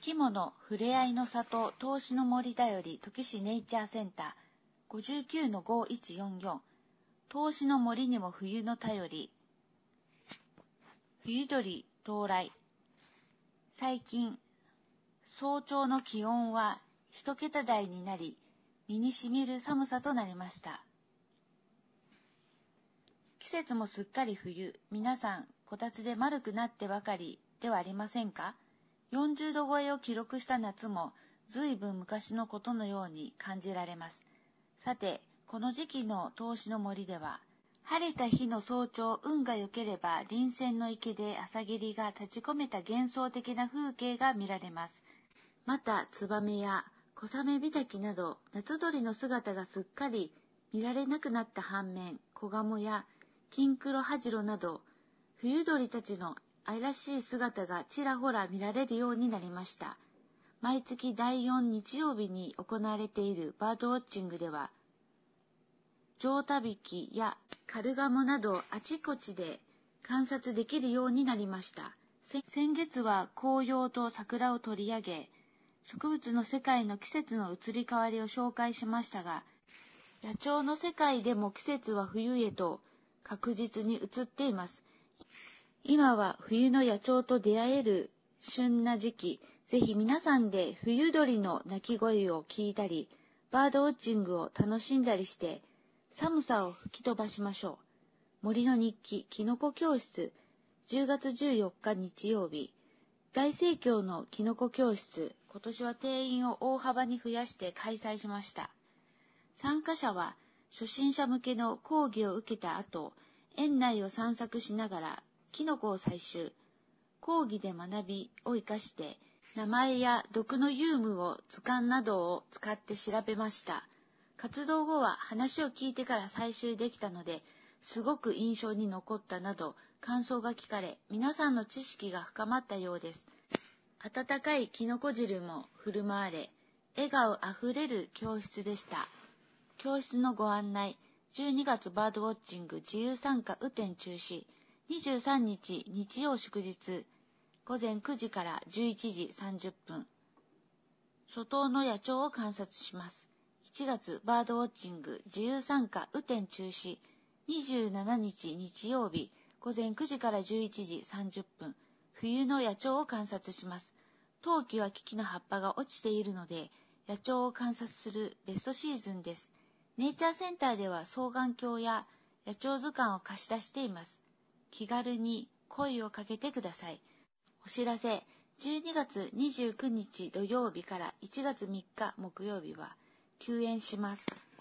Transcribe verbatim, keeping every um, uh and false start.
きものふれあいの里投資の森だより土岐市ネイチャーセンター ごじゅうきゅうのごいちよんよん 投資の森にも冬の便り冬鳥到来。最近早朝の気温は一桁台になり身にしみる寒さとなりました。季節もすっかり冬。皆さんこたつで丸くなってばかりではありませんか。よんじゅうど超えを記録した夏もずいぶん昔のことのように感じられます。さて、この時期の投資の森では、晴れた日の早朝、運が良ければ臨泉の池で朝霧が立ち込めた幻想的な風景が見られます。また、ツバメや小雨びたきなど夏鳥の姿がすっかり見られなくなった反面、子ガモやキンクロハジロなど冬鳥たちの愛らしい姿がちらほら見られるようになりました。毎月だいよん日曜日に行われているバードウォッチングでは、ジョウタビキやカルガモなどあちこちで観察できるようになりました。先月は紅葉と桜を取り上げ、植物の世界の季節の移り変わりを紹介しましたが、野鳥の世界でも季節は冬へと確実に移っています。今は冬の野鳥と出会える旬な時期、ぜひ皆さんで冬鳥の鳴き声を聞いたり、バードウォッチングを楽しんだりして、寒さを吹き飛ばしましょう。森の日記、きのこ教室、じゅうがつじゅうよっか日曜日、大盛況のきのこ教室、今年は定員を大幅に増やして開催しました。参加者は初心者向けの講義を受けた後、園内を散策しながらキノコを採集、講義で学びを生かして名前や毒の有無を図鑑などを使って調べました。活動後は話を聞いてから採集できたので、すごく印象に残ったなど感想が聞かれ、皆さんの知識が深まったようです。温かいキノコ汁も振る舞われ、笑顔あふれる教室でした。教室のご案内、じゅうにがつバードウォッチング自由参加雨天中止、にじゅうさんにち日曜祝日、ごぜんくじからじゅういちじさんじゅっぷん、初冬の野鳥を観察します。いちがつバードウォッチング自由参加雨天中止、にじゅうしちにち日曜日、ごぜんくじからじゅういちじさんじゅっぷん、冬の野鳥を観察します。冬季は木々の葉っぱが落ちているので、野鳥を観察するベストシーズンです。ネイチャーセンターでは双眼鏡や野鳥図鑑を貸し出しています。気軽に声をかけてください。お知らせ、じゅうにがつにじゅうくにち土曜日からいちがつみっか木曜日は休園します。